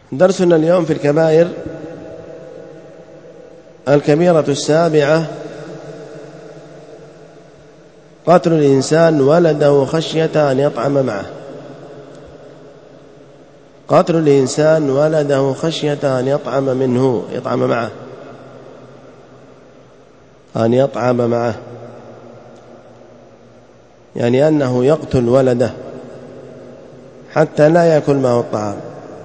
درسنا اليوم في الكبائر. الكبيرة السابعة: قتل الإنسان ولده خشية أن يطعم معه. قتل الإنسان ولده خشية أن يطعم معه، أن يطعم معه، يعني أنه يقتل ولده حتى لا يأكل معه الطعام.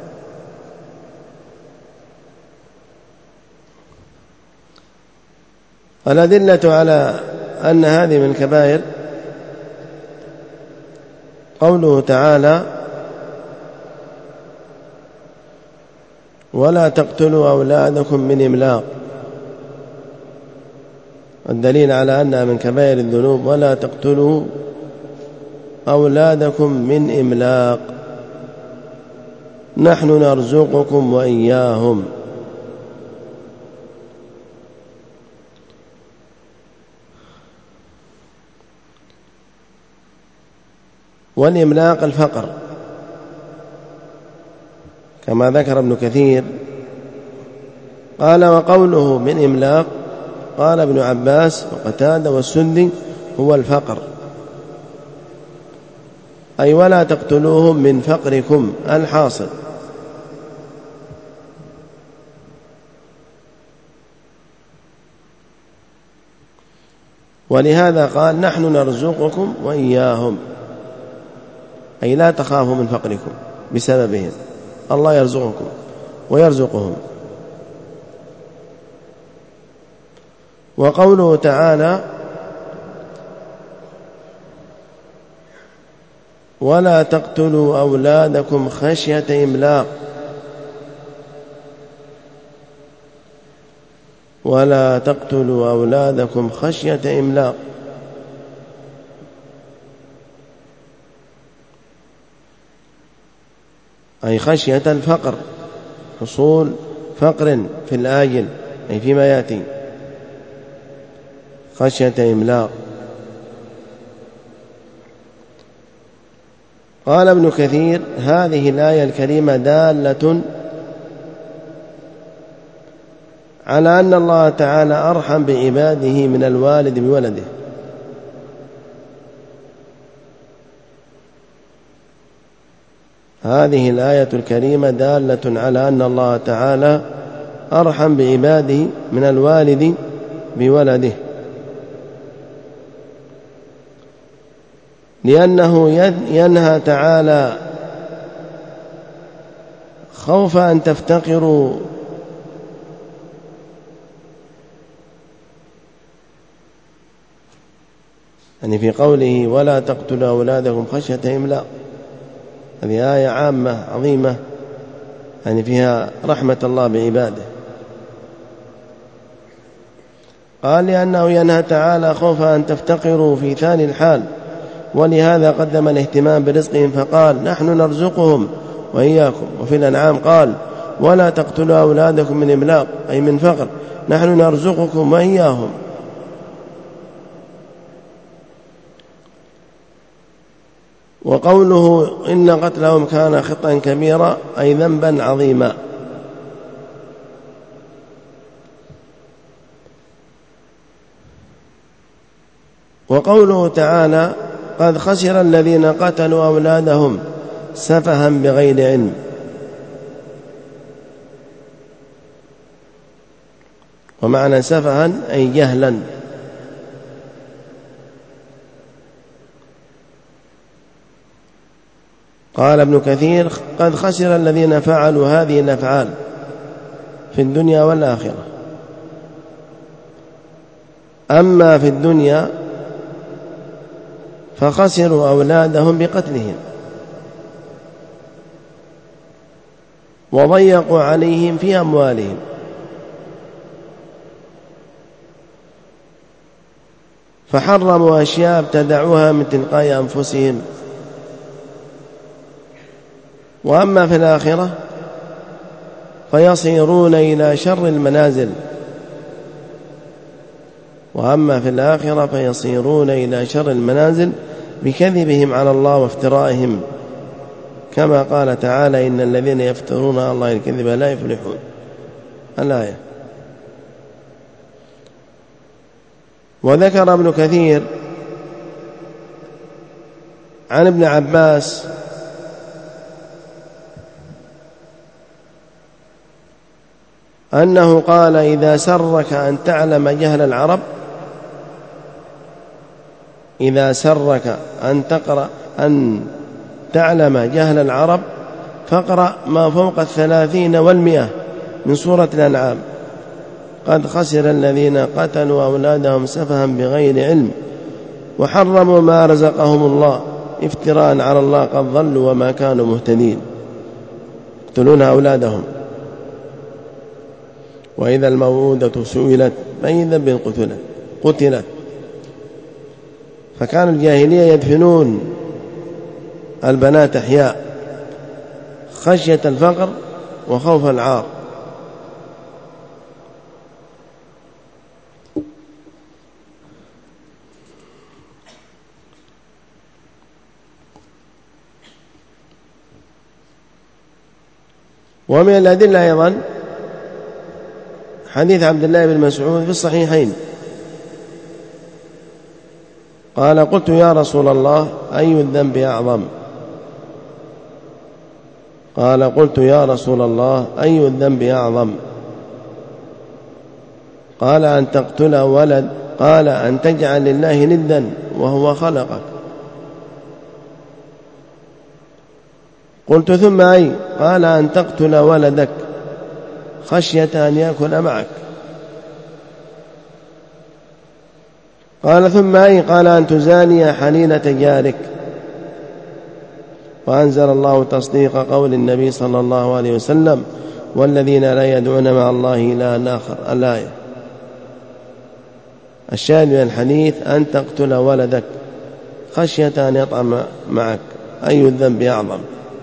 الأدلة على أن هذه من الكبائر قوله تعالى: ولا تقتلوا أولادكم من إملاق. الدليل على أنها من كبائر الذنوب: ولا تقتلوا أولادكم من إملاق، نحن نرزقكم وإياهم. والإملاق الفقر، كما ذكر ابن كثير قال: وقوله من إملاق، قال ابن عباس وقتادة والسدي: هو الفقر، أي ولا تقتلوهم من فقركم الحاصل. ولهذا قال: نحن نرزقكم وإياهم، أي لا تخافوا من فقركم بسببهم، الله يرزقكم ويرزقهم. وقوله تعالى: ولا تقتلوا أولادكم خشية إملاق، ولا تقتلوا أولادكم خشية إملاق، أي خشية الفقر، حصول فقر في الآجل، أي فيما يأتي، خشية إملاق. قال ابن كثير: هذه الآية الكريمة دالة على أن الله تعالى أرحم بعباده من الوالد بولده. هذه الآية الكريمة دالة على أن الله تعالى أرحم بعباده من الوالد بولده، لأنه ينهى تعالى خوف أن تفتقروا يعني في قوله: ولا تقتلوا أولادكم خشية إملاق، هذه آية عامة عظيمة يعني فيها رحمة الله بعباده. قال: لأنه ينهى تعالى خوف أن تفتقروا في ثاني الحال، ولهذا قدم الاهتمام برزقهم فقال: نحن نرزقهم وإياكم. وفي الأنعام قال: ولا تقتلوا أولادكم من إملاق، أي من فقر، نحن نرزقكم وإياهم. وقوله: إن قتلهم كان خطأ كبيرا، أي ذنبا عظيما. وقوله تعالى: قد خسر الذين قتلوا أولادهم سفها بغير علم، ومعنى سفها أي جهلا. قال ابن كثير: قد خسر الذين فعلوا هذه الأفعال في الدنيا والآخرة. أما في الدنيا فخسروا أولادهم بقتلهم، وضيقوا عليهم في أموالهم، فحرموا أشياء ابتدعوها من تلقاء أنفسهم. وأما في الآخرة فيصيرون إلى شر المنازل، وأما في الآخرة فيصيرون إلى شر المنازل بكذبهم على الله وافترائهم، كما قال تعالى إن الذين يفترون على الله الكذب لا يفلحون الآية. وذكر ابن كثير عن ابن عباس أنه قال إذا سرك أن تعلم جهل العرب، إذا سرك أن تعلم جهل العرب فاقرأ ما فوق 30 و100 من سورة الأنعام. قد خسر الذين قتلوا أولادهم سفها بغير علم وحرموا ما رزقهم الله افتراء على الله قد ضلوا وما كانوا مهتدين. يقتلون أولادهم. وإذا الموءودة سئلت بأي ذنب قتلت. فكان الجاهلية يدفنون البنات أحياء خشية الفقر وخوف العار. ومن الأدلة أيضا حديث عبد الله بن مسعود في الصحيحين قال قلت يا رسول الله أي الذنب أعظم؟ قال قلت يا رسول الله أي الذنب أعظم؟ قال أن تقتل ولد، قال أن تجعل لله ندا وهو خلقك. قلت ثم أي؟ قال أن تقتل ولدك خشية أن يأكل معك. قال ثم أي؟ قال أن تزاني حليلة جارك. وأنزل الله تصديق قول النبي صلى الله عليه وسلم والذين لا يدعون مع الله إلها آخر الآية. الشاهد من الحديث أن تقتل ولدك خشية أن يطعم معك، أي الذنب أعظم؟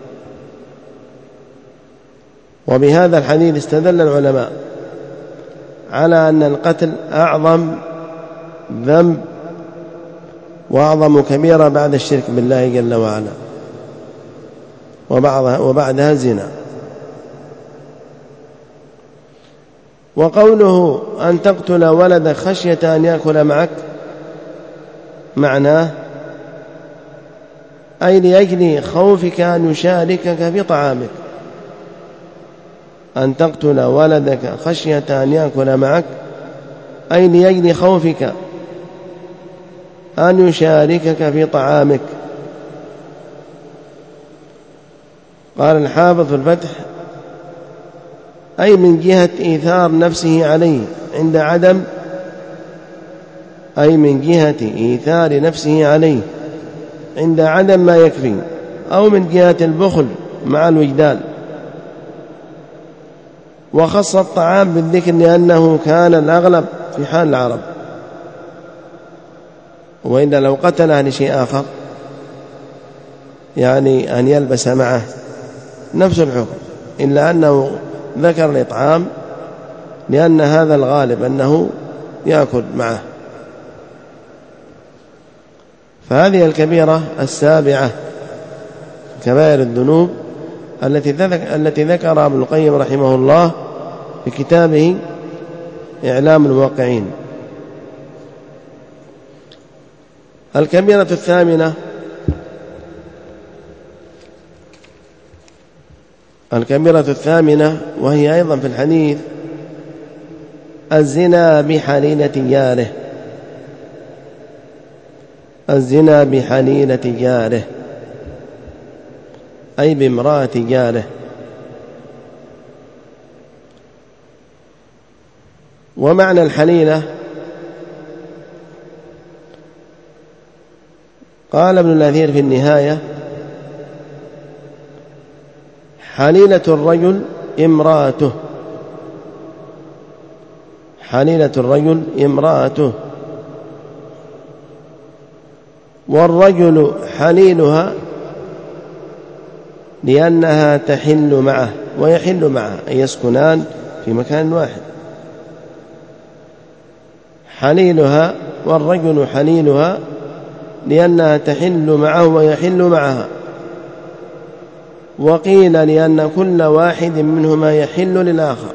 وبهذا الحديث استدل العلماء على أن القتل أعظم ذنب وأعظم كبيرة بعد الشرك بالله جل وعلا، وبعدها الزنا. وقوله أن تقتل ولدك خشية أن يأكل معك معناه أي لأجل خوفك أن يشاركك في طعامك. أن تقتل ولدك خشية أن يأكل معك أي لأجل خوفك أن يشاركك في طعامك. قال الحافظ في الفتح أي من جهة إيثار نفسه عليه عند عدم، أي من جهة إيثار نفسه عليه عند عدم ما يكفي، أو من جهة البخل مع الوجدان. وخص الطعام بالذكر لأنه كان الأغلب في حال العرب، وإن لو قتله لشيء آخر يعني أن يلبس معه نفس الحكم، إلا أنه ذكر الإطعام لأن هذا الغالب أنه يأكل معه. فهذه الكبيرة السابعة كبائر الذنوب التي ذكرها ابن القيم رحمه الله في كتابه إعلام الموقعين. الكبيرة الثامنة وهي أيضا في الحديث الزنا بحليلة جاره. الزنا بحليلة جاره أي بامرأة جاره. ومعنى الحليلة قال ابن الأثير في النهاية حليلة الرجل امرأته. حليلة الرجل امرأته، والرجل حليلها لأنها تحل معه ويحل معه، أي يسكنان في مكان واحد. حليلها والرجل حليلها لأنها تحل معه ويحل معها. وقيل لأن كل واحد منهما يحل للآخر.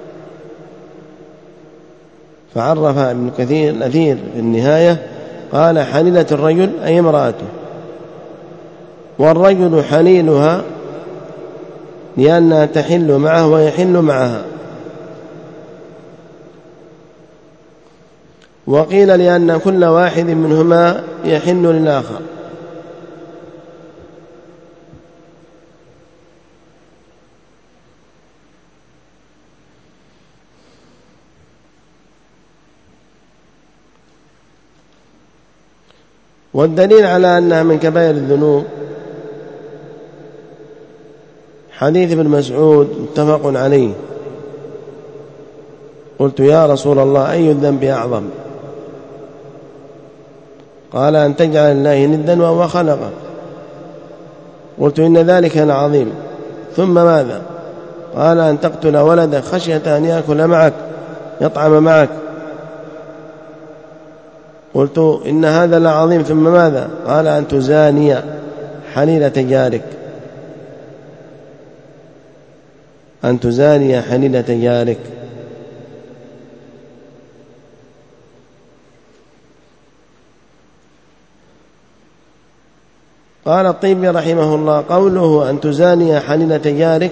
فعرف ابن كثير الأثير في النهاية قال حليلة الرجل أي امرأته، والرجل حليلها لأنها تحل معه ويحل معها. وقيل لأن كل واحد منهما يحل للآخر. والدليل على أنها من كبائر الذنوب حديث ابن مسعود متفق عليه: قلت يا رسول الله أي الذنب أعظم؟ قال أن تجعل الله ندا وهو خلقك. قلت إن ذلك عظيم، ثم ماذا؟ قال أن تقتل ولدك خشية أن يأكل معك يطعم معك. قلت إن هذا لعظيم، ثم ماذا؟ قال أن تزاني حليلة جارك، أن تزاني حليلة جارك. قال الطيبي رحمه الله: قوله أن تزاني حليلة جارك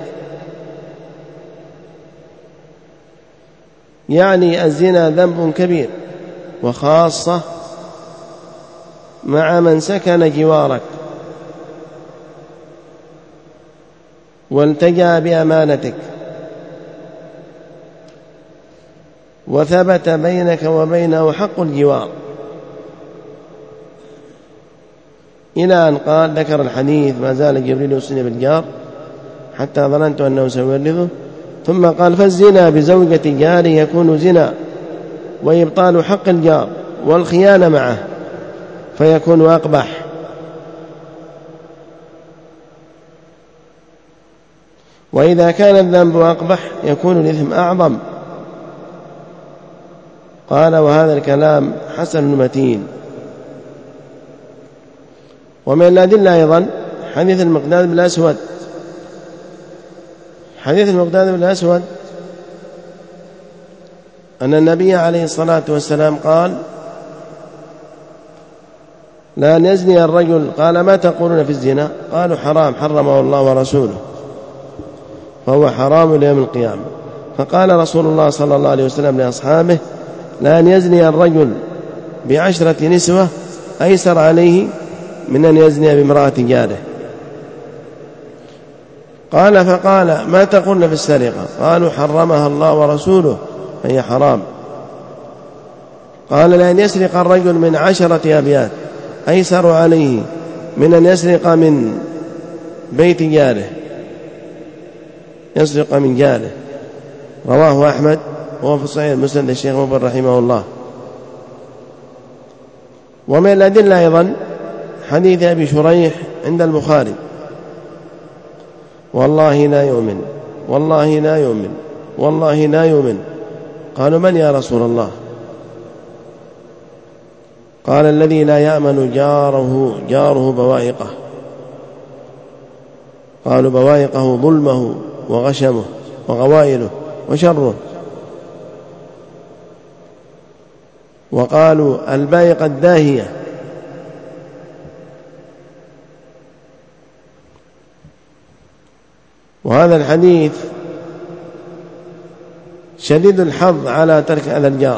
يعني الزنا ذنب كبير، وخاصة مع من سكن جوارك والتجأ بأمانتك وثبت بينك وبينه حق الجوار، إلى أن قال ذكر الحديث: ما زال جبريل يوصيني بالجار حتى ظننت أنه سيورثه. ثم قال: فالزنا بزوجة جار يكون زنا، وإبطال حق الجار والخيانة معه فيكون أقبح. وإذا كان الذنب أقبح يكون الإثم أعظم. قال: وهذا الكلام حسن متين. ومن الأدلة أيضا حديث المقداد بن الأسود. حديث المقداد بن الأسود أن النبي عليه الصلاة والسلام قال: لا يزني الرجل. قال: ما تقولون في الزنا؟ قالوا: حرام حرمه الله ورسوله، فهو حرام ليوم القيامة. فقال رسول الله صلى الله عليه وسلم لأصحابه: لا يزني الرجل ب10 نسوة أيسر عليه من أن يزني بامرأة جاره. قال: فقال: ما تقولون في السرقة؟ قالوا: حرمها الله ورسوله فهي حرام. قال: لأن يسرق الرجل من 10 أبيات أيسر عليه من أن يسرق من بيت جاره، يسرق من جاره. رواه أحمد وهو في صحيح مسند الشيخ مبارك رحمه الله. ومن الأدلة أيضا حديث أبي شريح عند البخاري: والله لا يؤمن، والله لا يؤمن، والله لا يؤمن. قالوا: من يا رسول الله؟ قال: الذي لا يأمن جاره بوائقه. قالوا: بوائقه ظلمه وغشمه وغوائله وشره. وقالوا: البائقة الداهية. وهذا الحديث شديد الحظ على ترك أذى الجار،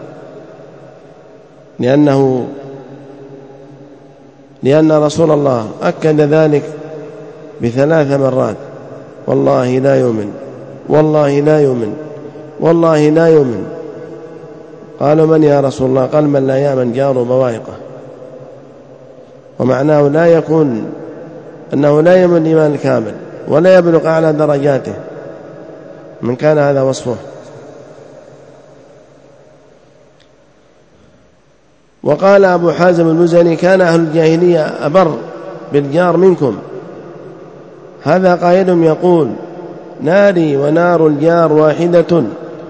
لأن رسول الله أكد ذلك ب3 مرات: والله لا يؤمن، والله لا يؤمن، والله لا يؤمن. قالوا: من يا رسول الله؟ قال: من لا يأمن جاره بوائقه. ومعناه لا يكون أنه لا يؤمن الإيمان الكامل ولا يبلغ أعلى درجاته من كان هذا وصفه. وقال أبو حازم المزني: كان أهل الجاهلية أبر بالجار منكم. هذا قائل يقول: ناري ونار الجار واحدة،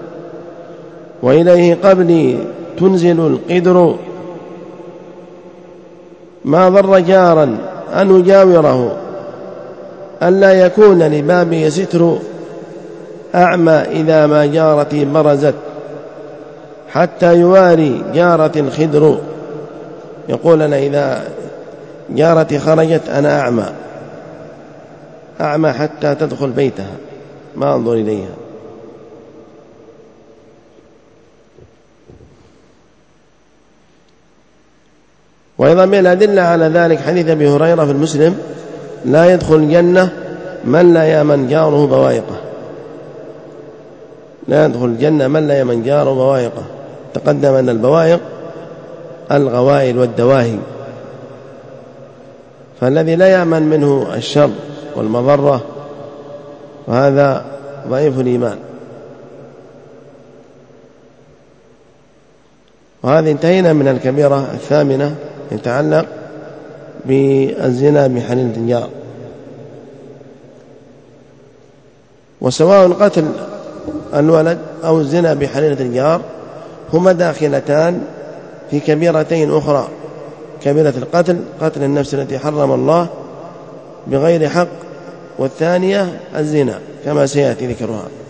وإليه قبلي تنزل القدر، ما ضر جارا أن أجاوره، ألا يكون لبابي ستر أعمى إذا ما جارتي برزت حتى يواري جارة خدر. يقول أنا إذا جارتي خرجت أنا أعمى حتى تدخل بيتها ما أنظر إليها. وأيضا من الأدلة على ذلك حديث أبي هريرة في المسلم: لا يدخل الجنة من لا يأمن جاره بوائقه. لا يدخل الجنة من لا يأمن جاره بوائقه. تقدم أن البوائق الغوائل والدواهي، فالذي لا يأمن منه الشر والمضرة وهذا ضعيف الإيمان. وهذه انتهينا من الكبيرة الثامنة يتعلق بالزنا بحليلة الجار. وسواء قتل الولد أو الزنا بحليلة الجار هما داخلتان في كبيرتين أخرى: كبيرة القتل، قتل النفس التي حرم الله بغير حق، والثانية الزنا كما سيأتي ذكرها.